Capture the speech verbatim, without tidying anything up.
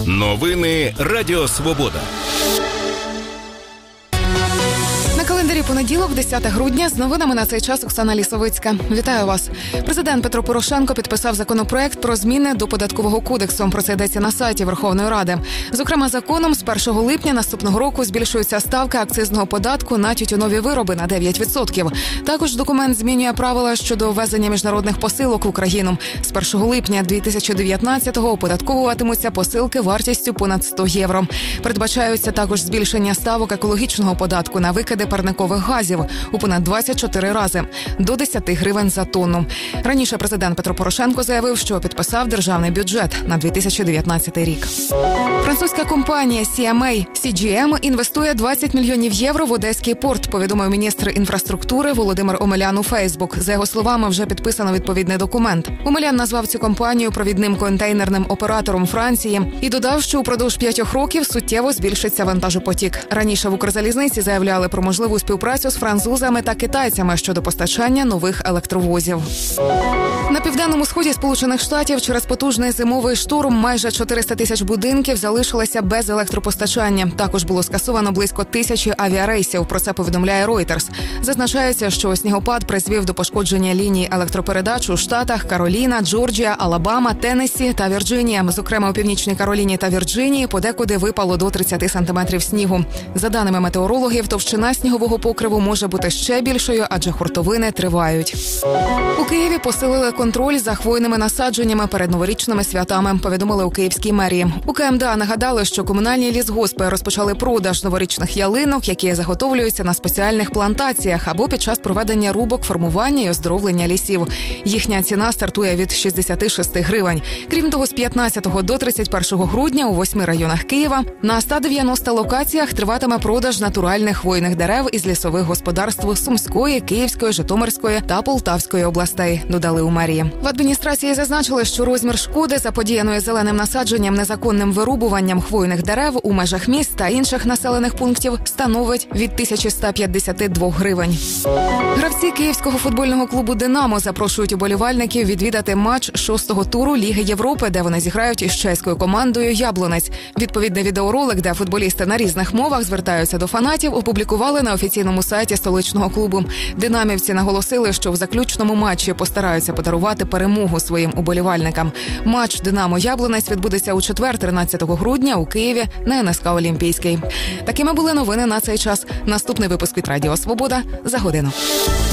Новини Радіо Свобода. На календарі понеділок, десяте грудня, з новинами на цей час Оксана Лісовицька. Вітаю вас. Президент Петро Порошенко підписав законопроект про зміни до Податкового кодексу. Про це йдеться на сайті Верховної Ради. Зокрема, законом з першого липня наступного року збільшується ставка акцизного податку на тютюнові вироби на дев'ять відсотків. Також документ змінює правила щодо ввезення міжнародних посилок в Україну. З першого липня дві тисячі дев'ятнадцятого оподатковуватимуться посилки вартістю понад сто євро. Передбачаються також збільшення ставок екологічного податку на викиди парникових газів у понад двадцять чотири рази – до десять гривень за тонну. Раніше президент Петро Порошенко заявив, що підписав державний бюджет на дві тисячі дев'ятнадцятий рік. Французька компанія сі ем ей сі джі ем інвестує двадцять мільйонів євро в Одеський порт, повідомив міністр інфраструктури Володимир Омелян у Фейсбук. За його словами, вже підписано відповідний документ. Омелян назвав цю компанію провідним контейнерним оператором Франції і додав, що упродовж п'ятьох років суттєво збільшиться вантажопотік. Раніше в Укрзалізниці заявляли про можливу співпрацю з французами та китайцями щодо постачання нових електровозів. На південному сході Сполучених Штатів через потужний зимовий шторм майже чотириста тисяч будинків залишилися без електропостачання. Також було скасовано близько тисячі авіарейсів. Про це повідомляє Reuters. Зазначається, що снігопад призвів до пошкодження ліній електропередач у штатах Кароліна, Джорджія, Алабама, Теннессі та Вірджинія. Зокрема, у Північній Кароліні та Вірджинії подекуди випало до тридцять сантиметрів снігу. За даними метеорологів, товщина снігового покриву може бути ще більшою, адже хуртовини тривають. У Києві посилили контроль за хвойними насадженнями перед новорічними святами, повідомили у Київській мерії. У ка ем де а нагадали, що комунальні лісгоспи розпочали продаж новорічних ялинок, які заготовлюються на спеціальних плантаціях або під час проведення рубок, формування і оздоровлення лісів. Їхня ціна стартує від шістдесят шість гривень. Крім того, з п'ятнадцятого до тридцять першого грудня у восьми районах Києва на ста дев'яноста локаціях триватиме продаж натуральних хвойних дерев із лісових господарств Сумської, Київської, Житомирської та Полтавської областей, додали у мерії. В адміністрації зазначили, що розмір шкоди, заподіяної зеленим насадженням, незаконним вирубуванням хвойних дерев у межах міст та інших населених пунктів становить від тисячі ста п'ятдесят два гривень. Гравці київського футбольного клубу «Динамо» запрошують уболівальників відвідати матч шостого туру Ліги Європи, де вони зіграють із чеською командою «Яблунець». Відповідний відеоролик, де футболісти на різних мовах звертаються до фанатів, опублікували на офіційному сайті столичного клубу. Динамівці наголосили, що в заключному матчі постараються подарувати перемогу своїм уболівальникам. Матч «Динамо-Яблунець» відбудеться у четвер, тринадцятого грудня, у Києві на ен ес ка «Олімпійський». Такими були новини на цей час. Наступний випуск від Радіо Свобода за годину.